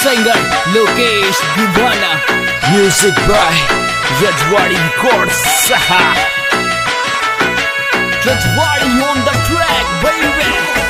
singer Lokesh Dubana, music by Rajwadi Records. Rajwadi on the track, baby.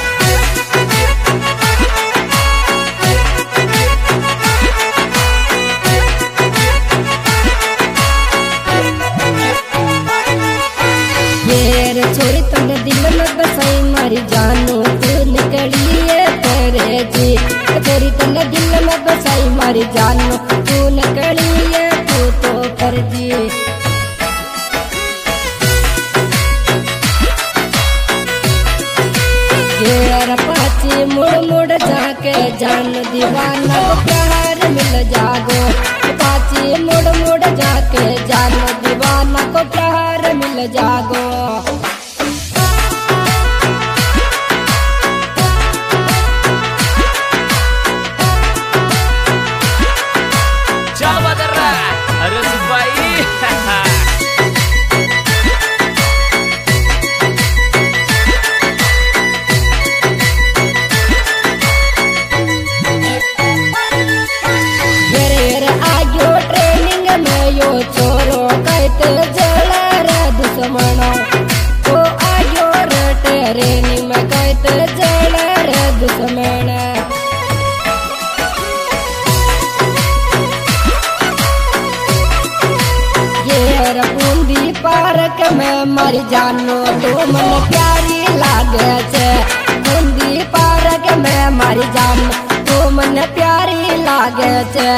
छोरी तुमने दिल में बसाई मारी जानो तू निकली है तेरे जी। छोरी तुमने दिल में बसाई मारी जानो तू निकली है तू तो कर जी। घेर पाची मुड़ मुड़ जाके जान दीवाना को प्यार मिल जागो। पाची मुड़ मुड़ जाके जान दीवाना को प्यार मिल जागो। तो आयो रेनी में कहते जल रे दुश्मन। ये बूंदी पार्क में मर जानो तो मन प्यारी लागे छे। बूंदी पार्क में मर जानो तो मन प्यारी लागे छे।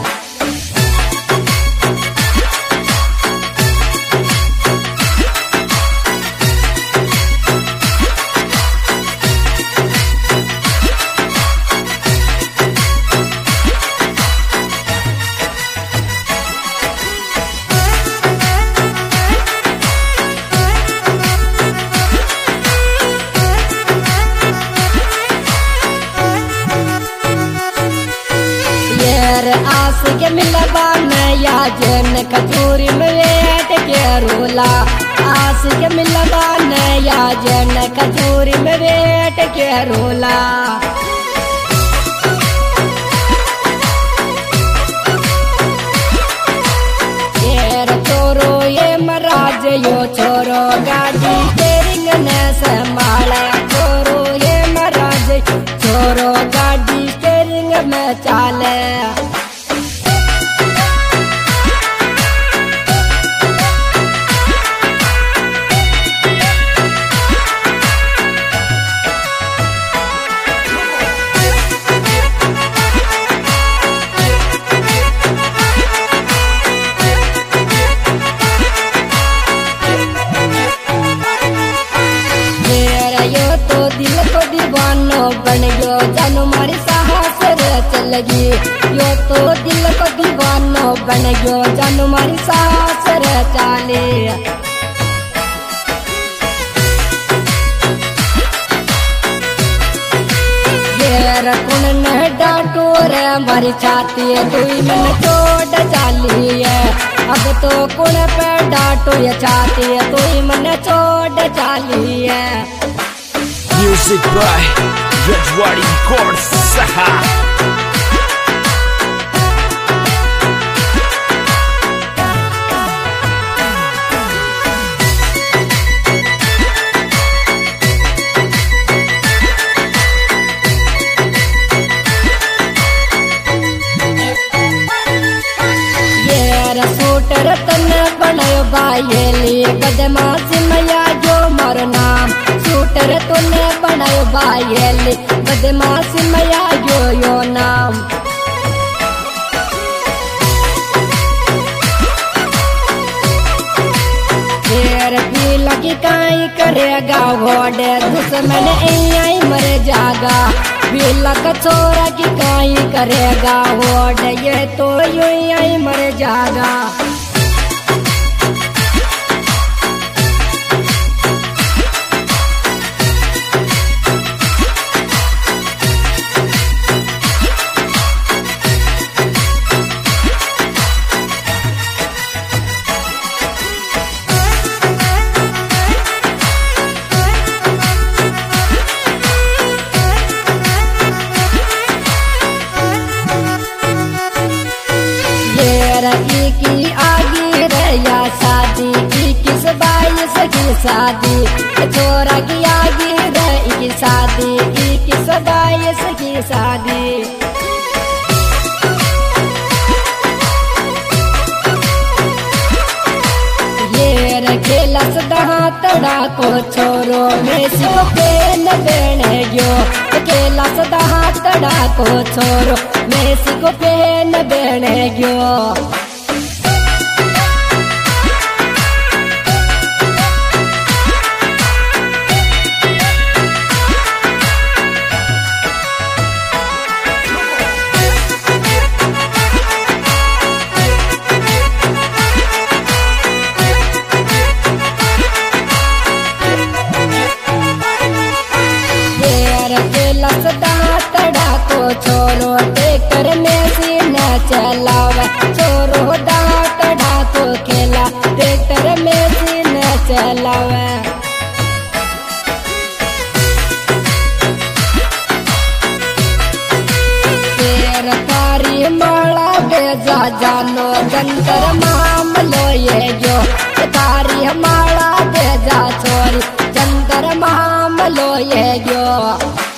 आस के मिलबा नया जन कचूरी में वेट के रोला। आस के मिलबा नया जन कचूरी में वेट के रोला। येर छोरो ये महाराज यो छोरो गाड़ी स्टीयरिंग ने संभाला। छोरो ये महाराज छोरो गाड़ी स्टीयरिंग में चाले। दिल को दीवानो बन गयो जानू मारी साहस रे चलगी। यो तो दिल को दीवानो बन गयो जानू मारी साहस रे चाले। घेर कुण न डांटो रे मारी छाती तू मन चोट चाली है। अब तो कुण पे डांटो ये छाती तू मन चोट चाली है। Music by Rajwadi Records. सूटर तन बनायो बायली बदमाशी मैया जो मारो नाम। सूटर तूने बनायो बायली बदमाशी मैया यो नाम। फिर भी लगी काई करेगा घोड़े दुश्मन आई मर जागा। बिल्ला का छोरा की काई करेगा घोड़े ये तो यूं आई मर जागा। की आगे रैया शादी 21-22 की शादी छोरा की आगे रही की शादी 21-22 की शादी खेलस दहातड़ा को छोरो मेसी को पेन बेने गयो खेलस दहातड़ा को छोरो मेसी को पेन बेने गयो तड़ा को छोरो टेकर में सीन चलावे छोरो तड़ा को खेला टेकर में सीन चलावे कारी माला बेजा जानो जंतर मामलो ये जो कारी माला बेजा छोरी जंतर मामलो ये जो